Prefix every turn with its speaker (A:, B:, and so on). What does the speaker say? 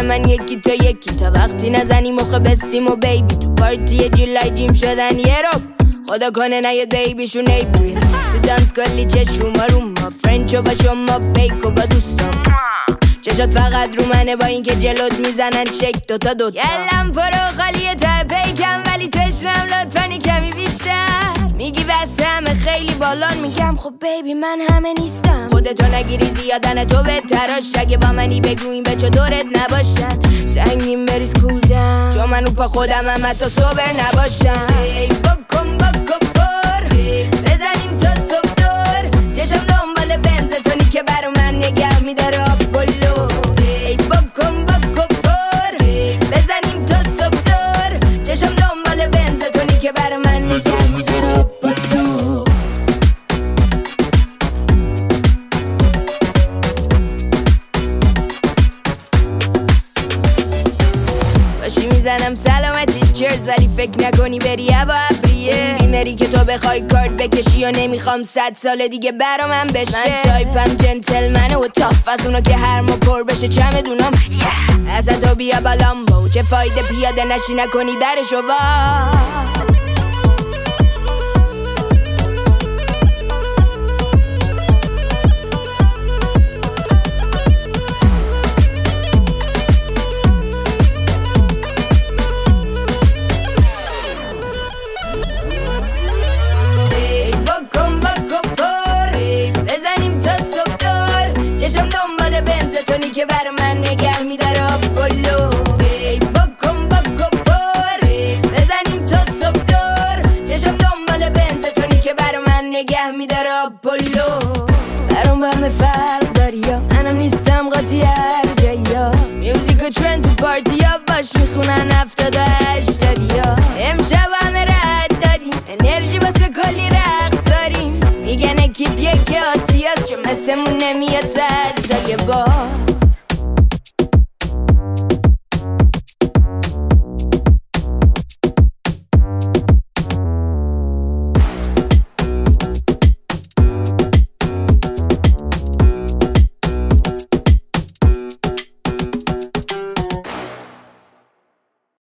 A: من یکی تا وقتی نزنی مخ بستیم و بیبی تو پارتی جولای جیم شدن یه رو خدا کنه نیاد بیبیشون ایپریل تو دانس کلی چشوما رو ما فرنچو با شما بیکو با دوستم چشات فقط رو منه با اینکه جلوت میزنن شک دوتا یلم پرو خالیه تا پیکم ولی تشنم لطفاً کمی بیشتر میگی بس همه خیلی بالان میگم خب بیبی من همه نیستم خودتو نگیری زیادن تو بهتراش اگه با منی بگو این بچه دورت نباشن سنگین بریز کولدن چون من رو پا خودم هم حتی صبر نباشم بکن پر بزنیم تا صبح دور چشم دنبال بنز تونی که برا من نگه میداره آپولو بکن پر بزنیم تا صبح دور چشم دنبال بنز تونی که برا من نگه میداره آپولو باشی میزنم سلامتی چرز ولی فکر نکنی بری هوا ابریه بیمری که تو بخوای کارت بکشی و نمیخوام 100 سال دیگه برام بشه من تایپم جنتلمنه و تاف از اونا که هر ما پر بشه چمدونم اصلا تو بیا بالام با چه فایده پیاده نشی نکنی درشو وا که برا من نگه میداره آپولو بکن پر بزنیم تا صبح دور چشم دنبال بنز تونی که برا من نگه میداره آپولو برام همه فرق داری یا منم نیستم قاطی هر جایی یا میوزیک و ترند تو پارتی یا باش میخونن 78 یا امشب همه رد دادیم انرژی واسه کلی رقص داریم میگن اکیپ یک آسیاست چون مثلمون نمیاد زلزله با